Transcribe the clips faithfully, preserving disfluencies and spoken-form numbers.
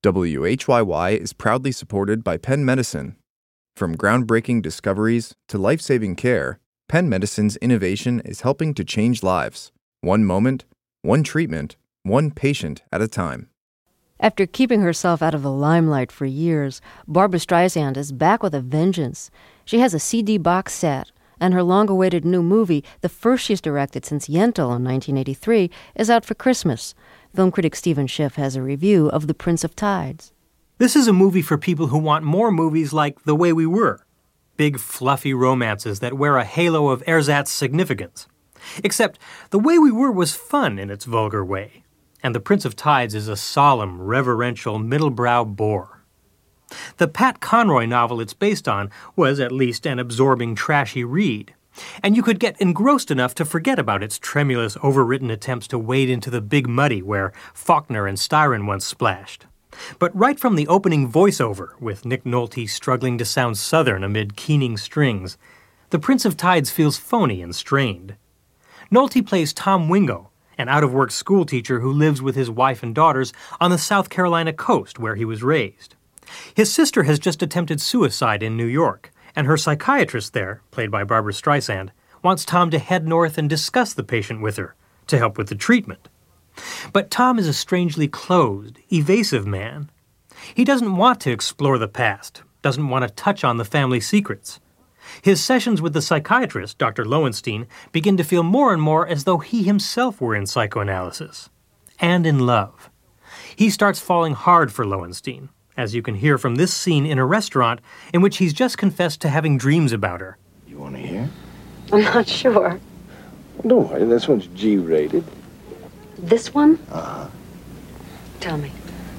W H Y Y is proudly supported by Penn Medicine. From groundbreaking discoveries to life-saving care, Penn Medicine's innovation is helping to change lives, one moment, one treatment, one patient at a time. After keeping herself out of the limelight for years, Barbra Streisand is back with a vengeance. She has a C D box set, and her long-awaited new movie, the first she's directed since Yentl in nineteen eighty-three, is out for Christmas. Film critic Stephen Schiff has a review of The Prince of Tides. This is a movie for people who want more movies like The Way We Were. Big, fluffy romances that wear a halo of ersatz significance. Except The Way We Were was fun in its vulgar way. And The Prince of Tides is a solemn, reverential, middle-brow bore. The Pat Conroy novel it's based on was at least an absorbing, trashy read. And you could get engrossed enough to forget about its tremulous, overwritten attempts to wade into the big muddy where Faulkner and Styron once splashed. But right from the opening voiceover, with Nick Nolte struggling to sound southern amid keening strings, The Prince of Tides feels phony and strained. Nolte plays Tom Wingo, an out-of-work schoolteacher who lives with his wife and daughters on the South Carolina coast where he was raised. His sister has just attempted suicide in New York, and her psychiatrist there, played by Barbra Streisand, wants Tom to head north and discuss the patient with her, to help with the treatment. But Tom is a strangely closed, evasive man. He doesn't want to explore the past, doesn't want to touch on the family secrets. His sessions with the psychiatrist, Doctor Lowenstein, begin to feel more and more as though he himself were in psychoanalysis. And in love. He starts falling hard for Lowenstein, as you can hear from this scene in a restaurant in which he's just confessed to having dreams about her. You want to hear? I'm not sure. Well, don't worry, this one's G-rated. This one? Uh-huh. Tell me.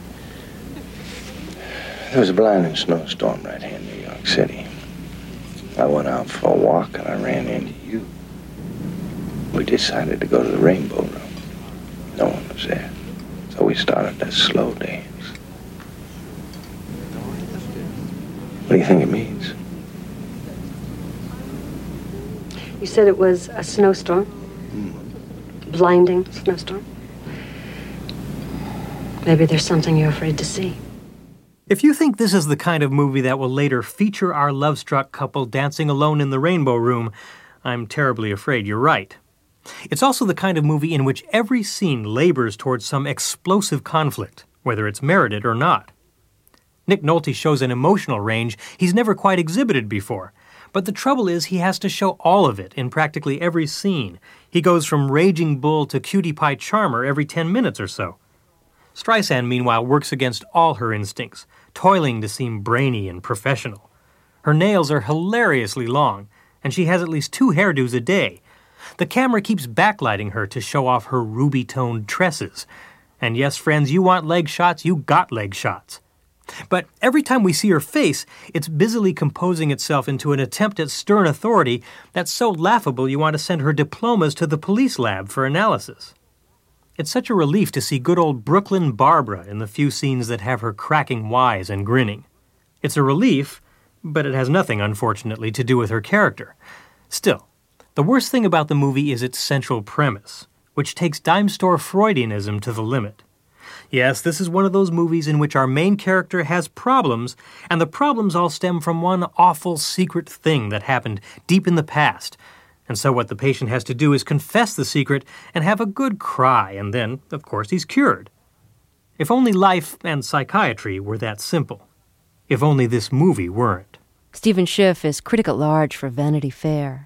There was a blinding snowstorm right here in New York City. I went out for a walk and I ran into you. We decided to go to the Rainbow Room. No one was there. So we started a slow dance. What do you think it means? You said it was a snowstorm? Mm. Blinding snowstorm? Maybe there's something you're afraid to see. If you think this is the kind of movie that will later feature our love-struck couple dancing alone in the Rainbow Room, I'm terribly afraid you're right. It's also the kind of movie in which every scene labors towards some explosive conflict, whether it's merited or not. Nick Nolte shows an emotional range he's never quite exhibited before, but the trouble is he has to show all of it in practically every scene. He goes from raging bull to cutie pie charmer every ten minutes or so. Streisand, meanwhile, works against all her instincts, toiling to seem brainy and professional. Her nails are hilariously long, and she has at least two hairdos a day. The camera keeps backlighting her to show off her ruby-toned tresses. And yes, friends, you want leg shots, you got leg shots. But every time we see her face, it's busily composing itself into an attempt at stern authority that's so laughable you want to send her diplomas to the police lab for analysis. It's such a relief to see good old Brooklyn Barbara in the few scenes that have her cracking wise and grinning. It's a relief, but it has nothing, unfortunately, to do with her character. Still, the worst thing about the movie is its central premise, which takes dime store Freudianism to the limit. Yes, this is one of those movies in which our main character has problems, and the problems all stem from one awful secret thing that happened deep in the past. And so what the patient has to do is confess the secret and have a good cry, and then, of course, he's cured. If only life and psychiatry were that simple. If only this movie weren't. Stephen Schiff is critic at large for Vanity Fair.